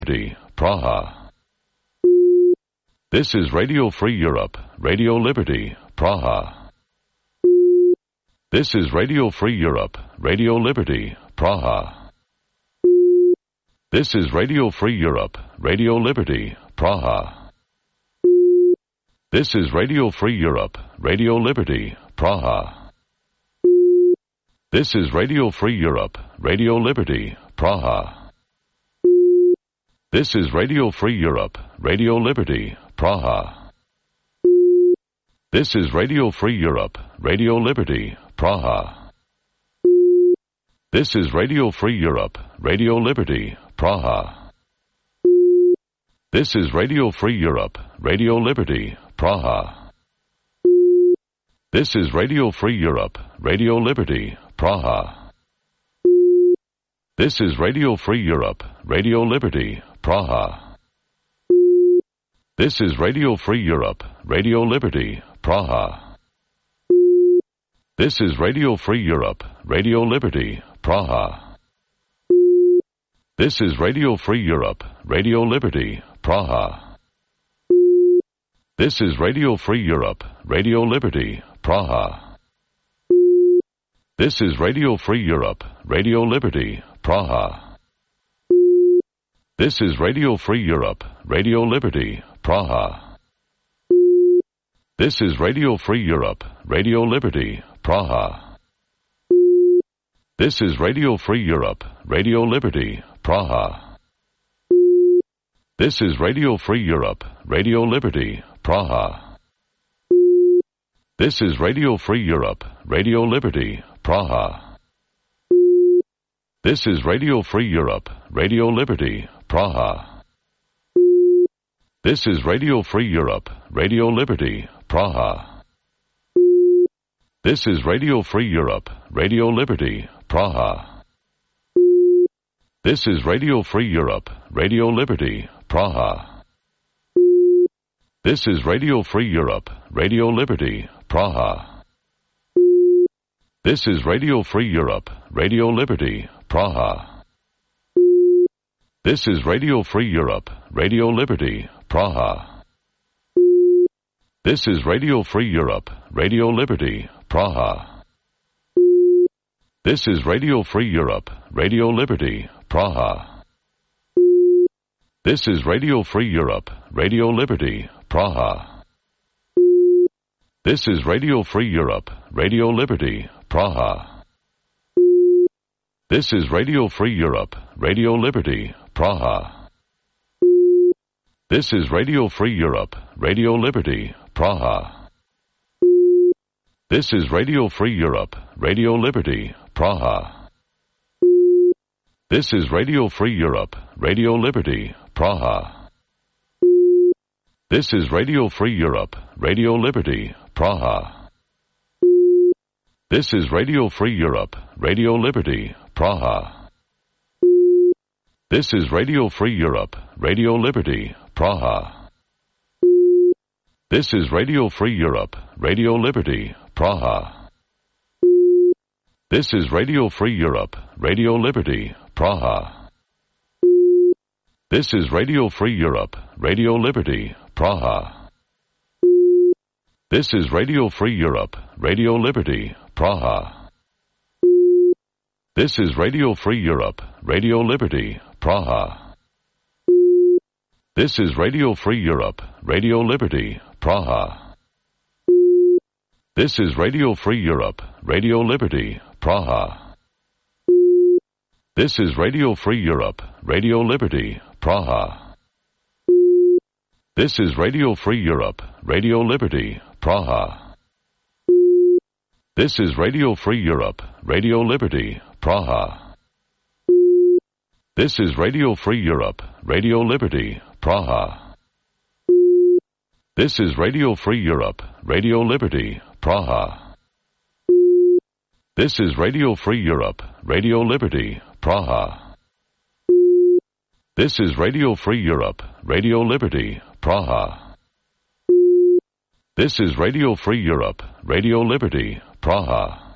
Liberty, Praha. This is Radio Free Europe, Radio Liberty, Praha. This is Radio Free Europe, Radio Liberty, Praha. This is Radio Free Europe, Radio Liberty, Praha. This is Radio Free Europe, Radio Liberty, Praha. This is Radio Free Europe, Radio Liberty, Praha. This is Radio Free Europe, Radio Liberty, Praha. This is Radio Free Europe, Radio Liberty, Praha. This is Radio Free Europe, Radio Liberty, Praha. This is Radio Free Europe, Radio Liberty, Praha. This is Radio Free Europe, Radio Liberty, Praha. This is Radio Free Europe, Radio Liberty, Praha. This is Radio Free Europe, Radio Liberty, Praha. This is Radio Free Europe, Radio Liberty, Praha. This is Radio Free Europe, Radio Liberty, Praha. This is Radio Free Europe, Radio Liberty, Praha. This is Radio Free Europe, Radio Liberty, Praha. This is Radio Free Europe, Radio Liberty, Praha. This is Radio Free Europe, Radio Liberty, Praha. This is Radio Free Europe, Radio Liberty, Praha. This is Radio Free Europe, Radio Liberty, Praha. This is Radio Free Europe, Radio Liberty, Praha. This is Radio Free Europe, Radio Liberty, Praha. This is Radio Free Europe, Radio Liberty, Praha. This is Radio Free Europe, Radio Liberty, Praha. This is Radio Free Europe, Radio Liberty, Praha. This is Radio Free Europe, Radio Liberty, Praha. This is Radio Free Europe, Radio Liberty, Praha. This is Radio Free Europe, Radio Liberty, Praha. This is Radio Free Europe, Radio Liberty, Praha. This is Radio Free Europe, Radio Liberty, Praha. This is Radio Free Europe, Radio Liberty, Praha. This is Radio Free Europe, Radio Liberty, Praha. This is Radio Free Europe, Radio Liberty, Praha. This is Radio Free Europe, Radio Liberty, Praha. This is Radio Free Europe, Radio Liberty, Praha. This is Radio Free Europe, Radio Liberty, Praha. This is Radio Free Europe, Radio Liberty, Praha. This is Radio Free Europe, Radio Liberty, Praha. This is Radio Free Europe, Radio Liberty, Praha. This is Radio Free Europe, Radio Liberty, Praha. This is Radio Free Europe, Radio Liberty, Praha. This is Radio Free Europe, Radio Liberty, Praha. This is Radio Free Europe, Radio Liberty, Praha. This is Radio Free Europe, Radio Liberty, Praha. This is Radio Free Europe, Radio Liberty, Praha. This is Radio Free Europe, Radio Liberty, Praha. This is Radio Free Europe, Radio Liberty, Praha. This is Radio Free Europe, Radio Liberty, Praha. This is Radio Free Europe, Radio Liberty, Praha. This is Radio Free Europe, Radio Liberty, Praha. This is Radio Free Europe, Radio Liberty, Praha. This is Radio Free Europe, Radio Liberty, Praha. This is Radio Free Europe, Radio Liberty, Praha. This is Radio Free Europe, Radio Liberty, Praha.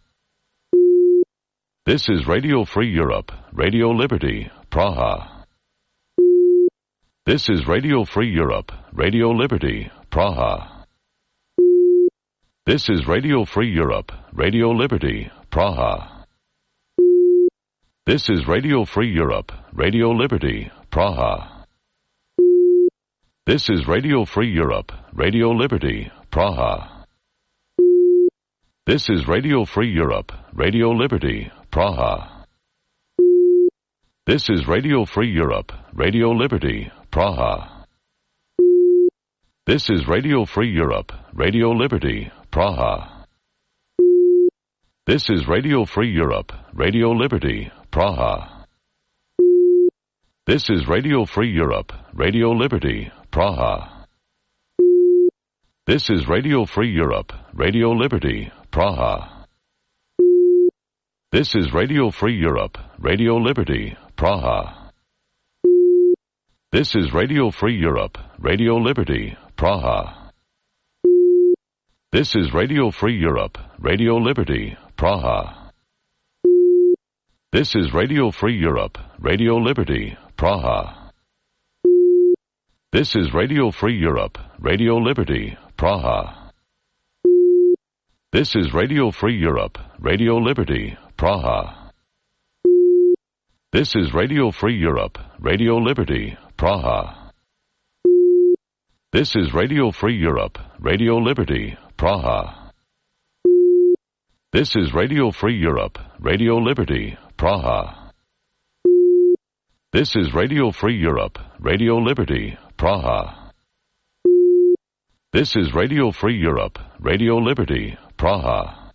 This is Radio Free Europe, Radio Liberty, Praha. This is Radio Free Europe, Radio Liberty, Praha. This is Radio Free Europe, Radio Liberty, Praha. This is Radio Free Europe, Radio Liberty, Praha. This is Radio Free Europe, Radio Liberty, Praha. This is Radio Free Europe, Radio Liberty, Praha. This is Radio Free Europe, Radio Liberty, Praha. This is Radio Free Europe, Radio Liberty, Praha. This is Radio Free Europe, Radio Liberty, Praha. This is Radio Free Europe, Radio Liberty, Praha. This is Radio Free Europe, Radio Liberty, Praha. This is Radio Free Europe, Radio Liberty, Praha. This is Radio Free Europe, Radio Liberty, Praha. This is Radio Free Europe, Radio Liberty, Praha. This is Radio Free Europe, Radio Liberty, Praha. This is Radio Free Europe, Radio Liberty, Praha. This is Radio Free Europe, Radio Liberty, Praha. This is Radio Free Europe, Radio Liberty, Praha. This is Radio Free Europe, Radio Liberty, Praha. This is Radio Free Europe, Radio Liberty, Praha. This is Radio Free Europe, Radio Liberty, Praha. This is Radio Free Europe, Radio Liberty, Praha.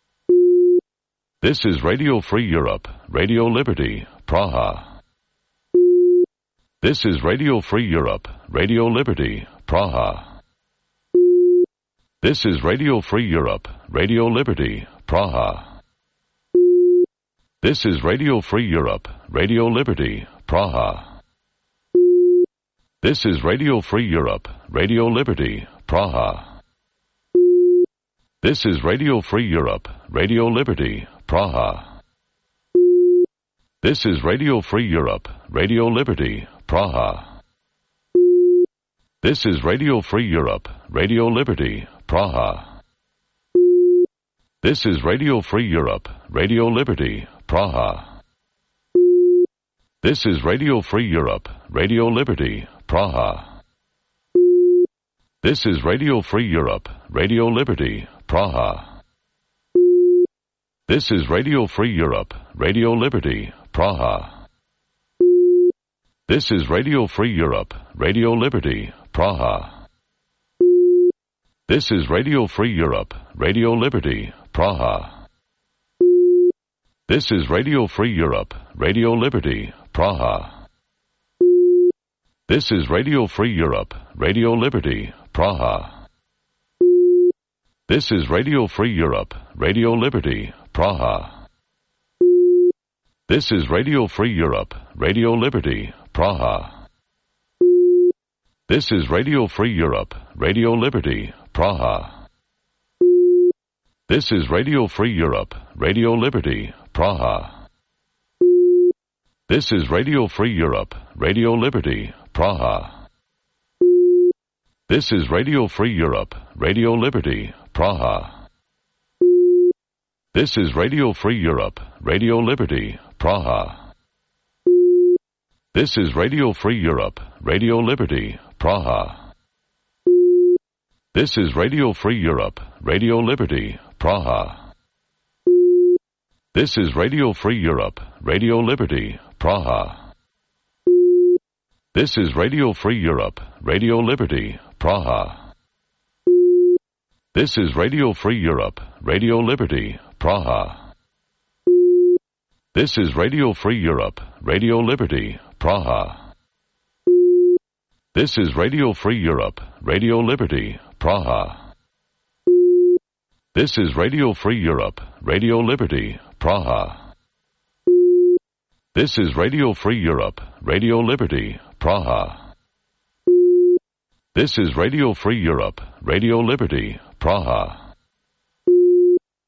This is Radio Free Europe, Radio Liberty, Praha. This is Radio Free Europe, Radio Liberty, Praha. This is Radio Free Europe, Radio Liberty, Praha. This is Radio Free Europe, Radio Liberty, Praha. This is Radio Free Europe, Radio Liberty, Praha. This is Radio Free Europe, Radio Liberty, Praha. This is Radio Free Europe, Radio Liberty, Praha. This is Radio Free Europe, Radio Liberty, Praha. This is Radio Free Europe, Radio Liberty, Praha. This is Radio Free Europe, Radio Liberty, Praha. This is Radio Free Europe, Radio Liberty, Praha. This is Radio Free Europe, Radio Liberty, Praha. This is Radio Free Europe, Radio Liberty, Praha. This is Radio Free Europe, Radio Liberty, Praha. This is Radio Free Europe, Radio Liberty, Praha. This is Radio Free Europe, Radio Liberty, Praha. This is Radio Free Europe, Radio Liberty, Praha. This is Radio Free Europe, Radio Liberty, Praha. This is Radio Free Europe, Radio Liberty, Praha. This is Radio Free Europe, Radio Liberty, Praha. This is Radio Free Europe, Radio Liberty, Praha. This is Radio Free Europe, Radio Liberty, Praha. This is Radio Free Europe, Radio Liberty, Praha. This is Radio Free Europe, Radio Liberty, Praha. This is Radio Free Europe, Radio Liberty, Praha. This is Radio Free Europe, Radio Liberty, Praha. This is Radio Free Europe, Radio Liberty, Praha. This is Radio Free Europe, Radio Liberty, Praha. This is Radio Free Europe, Radio Liberty, Praha. This is Radio Free Europe, Radio Liberty, Praha. This is Radio Free Europe, Radio Liberty, Praha. This is Radio Free Europe, Radio Liberty, Praha. This is Radio Free Europe, Radio Liberty, Praha.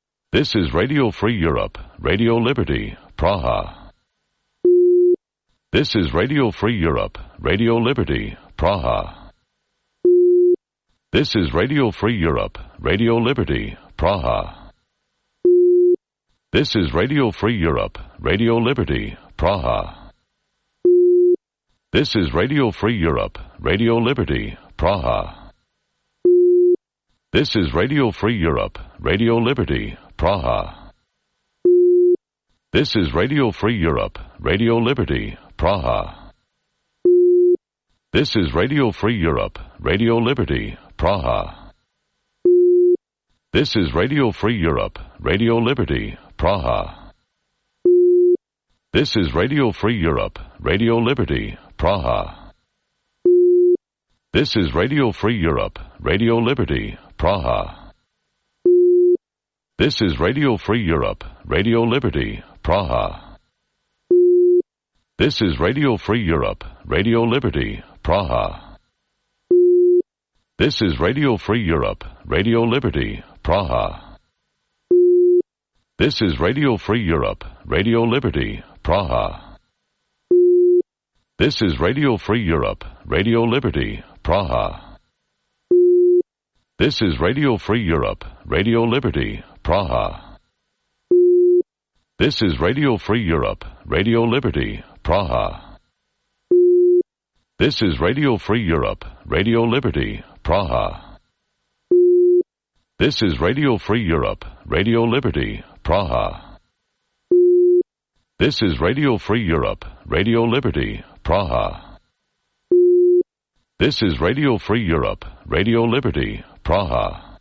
This is Radio Free Europe, Radio Liberty, Praha. This is Radio Free Europe, Radio Liberty, Praha. This is Radio Free Europe, Radio Liberty, Praha. This is Radio Free Europe, Radio Liberty, Praha. This is Radio Free Europe, Radio Liberty, Praha. This is Radio Free Europe, Radio Liberty, Praha. This is Radio Free Europe, Radio Liberty, Praha. This is Radio Free Europe, Radio Liberty, Praha. This is Radio Free Europe, Radio Liberty, Praha. This is Radio Free Europe, Radio Liberty, Praha. This is Radio Free Europe, Radio Liberty, Praha. This is Radio Free Europe, Radio Liberty, Praha. This is Radio Free Europe, Radio Liberty, Praha. This is Radio Free Europe, Radio Liberty, Praha. This is Radio Free Europe, Radio Liberty, Praha. This is Radio Free Europe, Radio Liberty, Praha. This is Radio Free Europe, Radio Liberty, Praha. This is Radio Free Europe, Radio Liberty, Praha. This is Radio Free Europe, Radio Liberty, Praha. This is Radio Free Europe, Radio Liberty, Praha. This is Radio Free Europe, Radio Liberty, Praha. This is Radio Free Europe, Radio Liberty, Praha.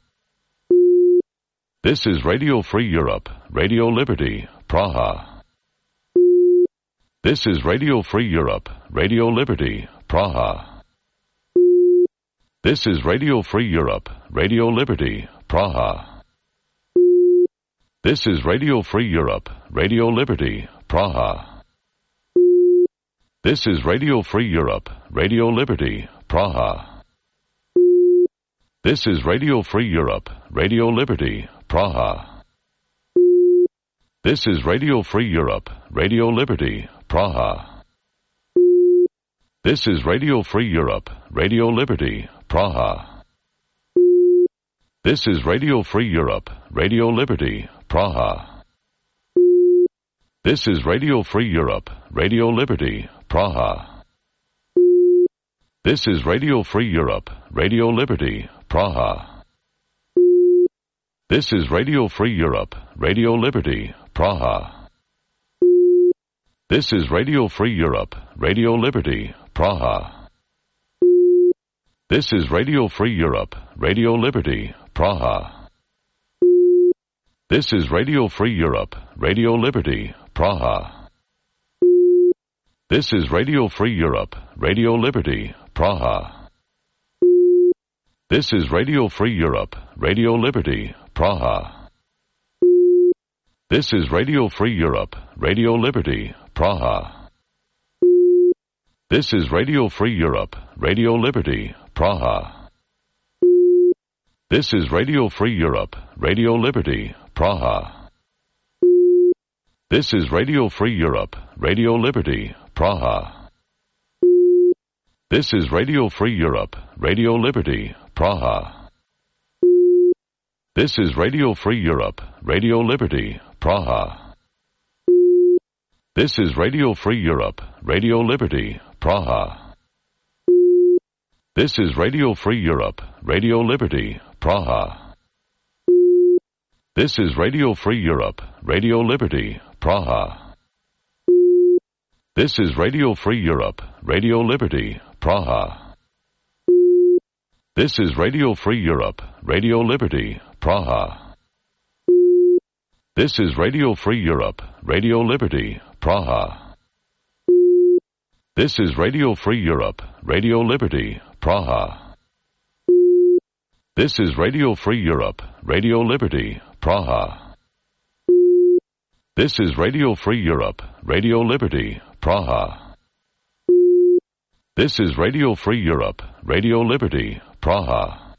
This is Radio Free Europe, Radio Liberty, Praha. This is Radio Free Europe, Radio Liberty, Praha. This is Radio Free Europe, Radio Liberty, Praha. This is Radio Free Europe, Radio Liberty, Praha. This is Radio Free Europe, Radio Liberty, Praha. This is Radio Free Europe, Radio Liberty, Praha. This is Radio Free Europe, Radio Liberty, Praha. This is Radio Free Europe, Radio Liberty, Praha. This is Radio Free Europe, Radio Liberty, Praha. This is Radio Free Europe, Radio Liberty, Praha. This is Radio Free Europe, Radio Liberty, Praha. This is Radio Free Europe, Radio Liberty, Praha. This is Radio Free Europe, Radio Liberty, Praha. This is Radio Free Europe, Radio Liberty, Praha. This is Radio Free Europe, Radio Liberty, Praha. This is Radio Free Europe, Radio Liberty, Praha. This is Radio Free Europe, Radio Liberty, Praha. This is Radio Free Europe, Radio Liberty, Praha. This is Radio Free Europe, Radio Liberty, Praha. This is Radio Free Europe, Radio Liberty, Praha. This is Radio Free Europe, Radio Liberty, Praha. This is Radio Free Europe, Radio Liberty, Praha. This is Radio Free Europe, Radio Liberty, Praha. This is Radio Free Europe, Radio Liberty, Praha. This is Radio Free Europe, Radio Liberty, Praha. This is Radio Free Europe, Radio Liberty, Praha. This is Radio Free Europe, Radio Liberty, Praha. This is Radio Free Europe, Radio Liberty, Praha. This is Radio Free Europe, Radio Liberty, Praha. This is Radio Free Europe, Radio Liberty, Praha. This is Radio Free Europe, Radio Liberty, Praha. This is Radio Free Europe, Radio Liberty, Praha. This is Radio Free Europe, Radio Liberty, Praha.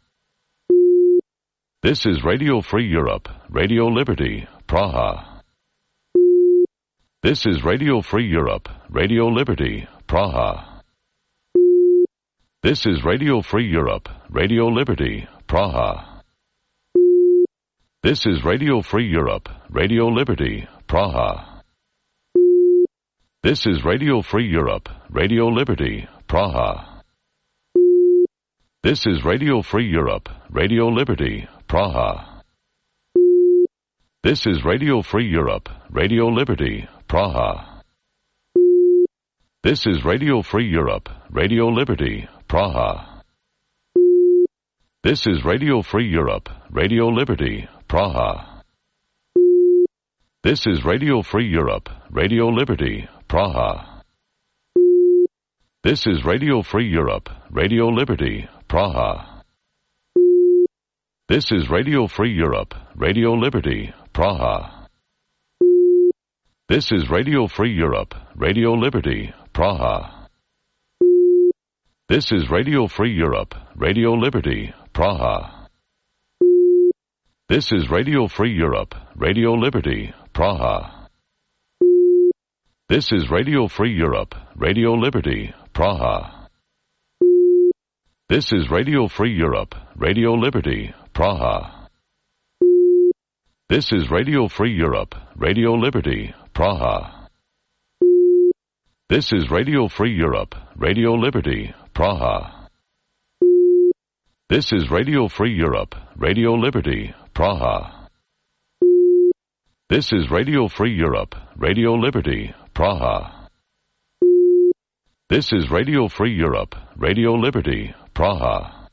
This is Radio Free Europe, Radio Liberty, Praha. This is Radio Free Europe, Radio Liberty, Praha. This is Radio Free Europe, Radio Liberty, Praha. This is Radio Free Europe, Radio Liberty, Praha. This is Radio Free Europe, Radio Liberty, Praha. This is Radio Free Europe, Radio Liberty, Praha. This is Radio Free Europe, Radio Liberty, Praha. This is Radio Free Europe, Radio Liberty, Praha. This is Radio Free Europe, Radio Liberty, Praha. This is Radio Free Europe, Radio Liberty, Praha. This is Radio Free Europe, Radio Liberty, Praha. This is Radio Free Europe, Radio Liberty, Praha. This is Radio Free Europe, Radio Liberty, Praha. This is Radio Free Europe, Radio Liberty, Praha. This is Radio Free Europe, Radio Liberty, Praha. This is Radio Free Europe, Radio Liberty, Praha. This is Radio Free Europe, Radio Liberty, Praha. This is Radio Free Europe, Radio Liberty, Praha. This is Radio Free Europe, Radio Liberty, Praha. This is Radio Free Europe, Radio Liberty, Praha. This is Radio Free Europe, Radio Liberty, Praha. This is Radio Free Europe, Radio Liberty, Praha.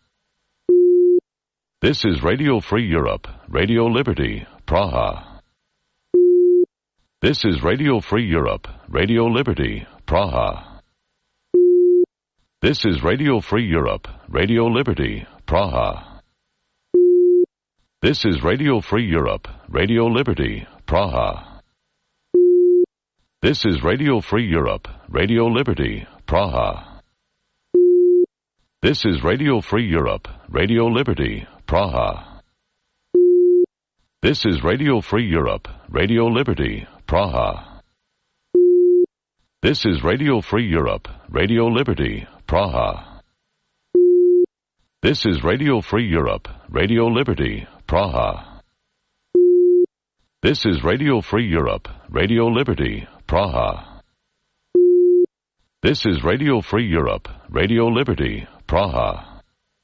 This is Radio Free Europe, Radio Liberty, Praha. This is Radio Free Europe, Radio Liberty, Praha. This is Radio Free Europe, Radio Liberty, Praha. This is Radio Free Europe, Radio Liberty, Praha. This is Radio Free Europe, Radio Liberty, Praha. This is Radio Free Europe, Radio Liberty, Praha. This is Radio Free Europe, Radio Liberty, Praha. This is Radio Free Europe, Radio Liberty, Praha. This is Radio Free Europe, Radio Liberty, Praha. This is Radio Free Europe, Radio Liberty, Praha. This is Radio Free Europe, Radio Liberty, Praha.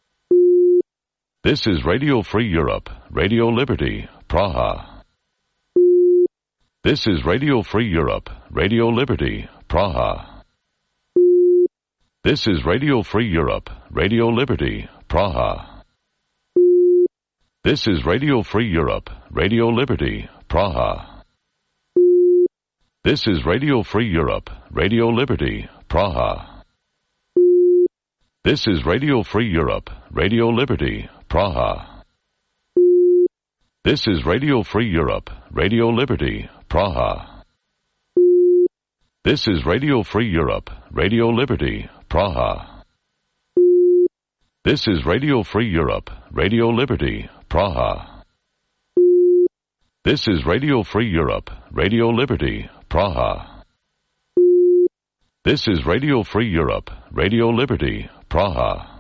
This is Radio Free Europe, Radio Liberty, Praha. This is Radio Free Europe, Radio Liberty, Praha. This is Radio Free Europe, Radio Liberty, Praha. This is Radio Free Europe, Radio Liberty, Praha. This is Radio Free Europe, Radio Liberty, Praha. This is Radio Free Europe, Radio Liberty, Praha. This is Radio Free Europe, Radio Liberty, Praha. This is Radio Free Europe, Radio Liberty, Praha. This is Radio Free Europe, Radio Liberty, Praha. This is Radio Free Europe, Radio Liberty, Praha. This is Radio Free Europe, Radio Liberty, Praha.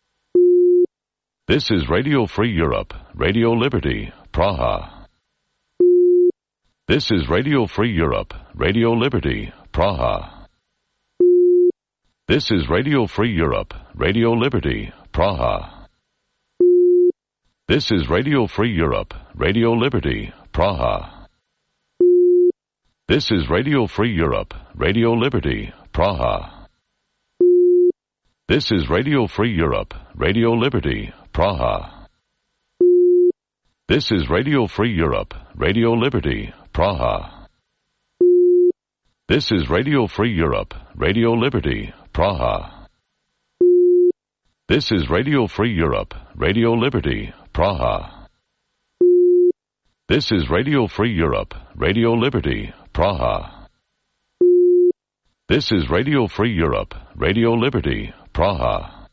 This is Radio Free Europe, Radio Liberty, Praha. This is Radio Free Europe, Radio Liberty, Praha. This is Radio Free Europe, Radio Liberty, Praha. This is Radio Free Europe, Radio Liberty, Praha. This is Radio Free Europe, Radio Liberty, Praha. This is Radio Free Europe, Radio Liberty, Praha. This is Radio Free Europe, Radio Liberty, Praha. This is Radio Free Europe, Radio Liberty, Praha. This is Radio Free Europe, Radio Liberty, Praha. This is Radio Free Europe, Radio Liberty, Praha. This is Radio Free Europe, Radio Liberty, Praha.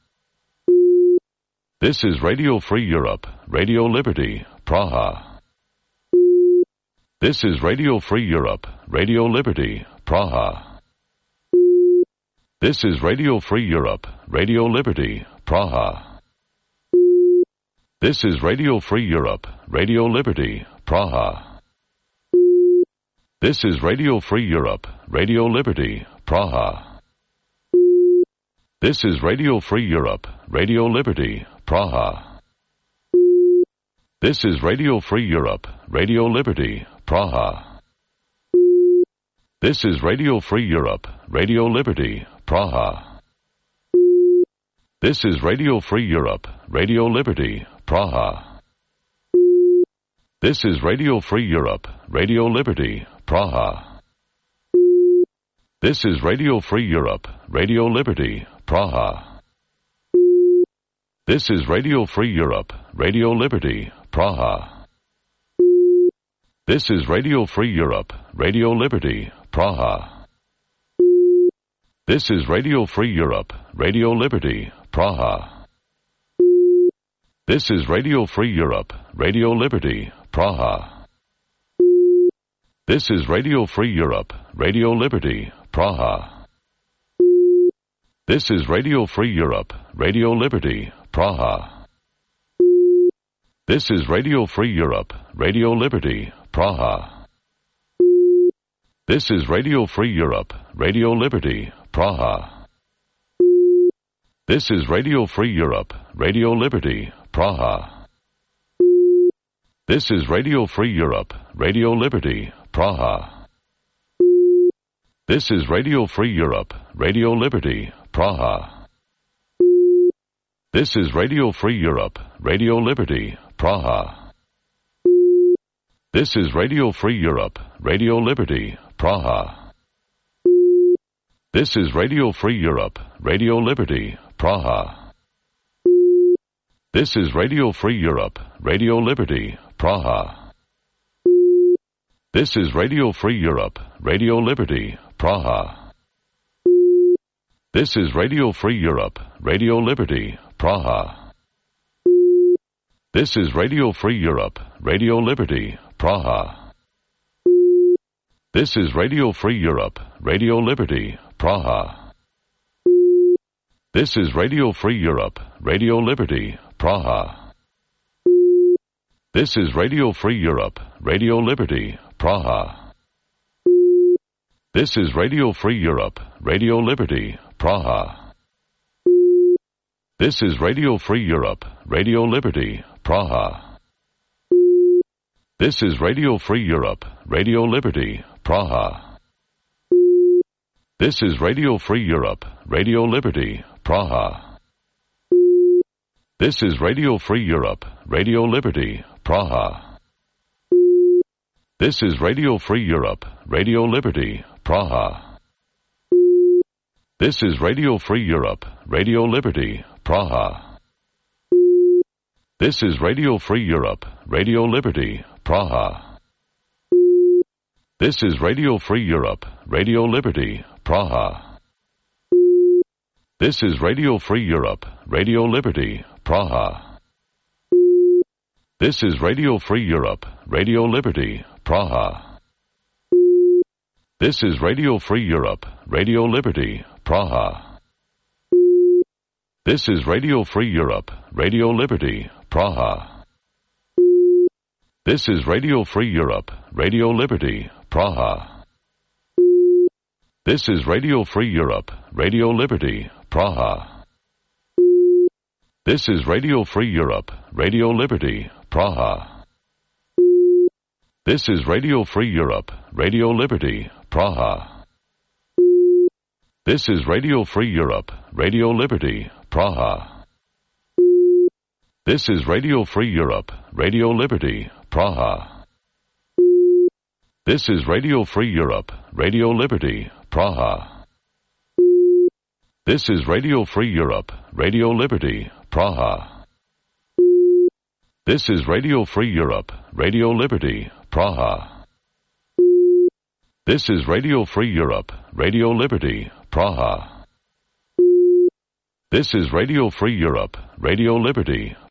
This is Radio Free Europe, Radio Liberty, Praha. This is Radio Free Europe, Radio Liberty, Praha. This is Radio Free Europe, Radio Liberty, Praha. This is Radio Free Europe, Radio Liberty, Praha. This is Radio Free Europe, Radio Liberty, Praha. This is Radio Free Europe, Radio Liberty, Praha. This is Radio Free Europe, Radio Liberty, Praha. This is Radio Free Europe, Radio Liberty, Praha. This is Radio Free Europe, Radio Liberty, Praha. This is Radio Free Europe, Radio Liberty, Praha. This is Radio Free Europe, Radio Liberty, Praha. This is Radio Free Europe, Radio Liberty, Praha. This is Radio Free Europe, Radio Liberty, Praha. This is Radio Free Europe, Radio Liberty, Praha. This is Radio Free Europe, Radio Liberty, Praha. This is Radio Free Europe, Radio Liberty, Praha. This is Radio Free Europe, Radio Liberty, Praha. This is Radio Free Europe, Radio Liberty, Praha. This is Radio Free Europe, Radio Liberty, Praha. This is Radio Free Europe, Radio Liberty, Praha. This is Radio Free Europe, Radio Liberty, Praha. This is Radio Free Europe, Radio Liberty, Praha. This is Radio Free Europe, Radio Liberty, Praha. This is Radio Free Europe, Radio Liberty, Praha. This is Radio Free Europe, Radio Liberty, Praha. This is Radio Free Europe, Radio Liberty, Praha. This is Radio Free Europe, Radio Liberty, Praha. This is Radio Free Europe, Radio Liberty, Praha. This is Radio Free Europe, Radio Liberty, Praha. This is Radio Free Europe, Radio Liberty, Praha. This is Radio Free Europe, Radio Liberty, Praha. This is Radio Free Europe, Radio Liberty, Praha. This is Radio Free Europe, Radio Liberty, Praha. This is Radio Free Europe, Radio Liberty, Praha. This is Radio Free Europe, Radio Liberty, Praha. This is Radio Free Europe, Radio Liberty, Praha. This is Radio Free Europe, Radio Liberty, Praha. This is Radio Free Europe, Radio Liberty, Praha. This is Radio Free Europe, Radio Liberty, Praha. This is Radio Free Europe, Radio Liberty, Praha. This is Radio Free Europe, Radio Liberty, Praha. This is Radio Free Europe, Radio Liberty, Praha. This is Radio Free Europe, Radio Liberty, Praha. This is Radio Free Europe, Radio Liberty, Praha. This is Radio Free Europe, Radio Liberty, Praha. This is Radio Free Europe, Radio Liberty, Praha. This is Radio Free Europe, Radio Liberty, Praha. This is Radio Free Europe, Radio Liberty, Praha. This is Radio Free Europe, Radio Liberty, Praha. This is Radio Free Europe, Radio Liberty, Praha. This is Radio Free Europe, Radio Liberty, Praha. This is Radio Free Europe, Radio Liberty, Praha. This is Radio Free Europe, Radio Liberty, Praha. This is Radio Free Europe, Radio Liberty, Praha. This is Radio Free Europe, Radio Liberty, Praha. This is Radio Free Europe, Radio Liberty,